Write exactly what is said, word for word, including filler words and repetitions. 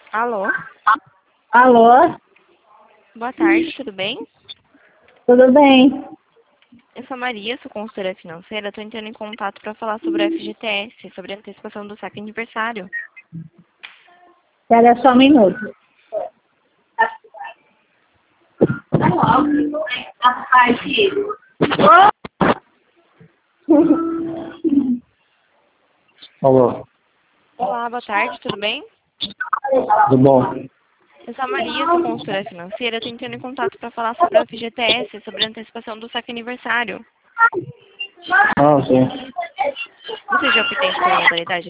Alô? Alô? Boa tarde, tudo bem? Tudo bem? Eu sou a Maria, sou consultora financeira. Estou entrando em contato para falar sobre o F G T S, sobre a antecipação do saque aniversário. Espera só um minuto. Alô? Olá, boa tarde, tudo bem? Tudo bom? Eu sou a Maria, sou consultora financeira. Estou entrando em contato para falar sobre o F G T S, sobre a antecipação do saque aniversário. Ah, sim. Você já obtém a modalidade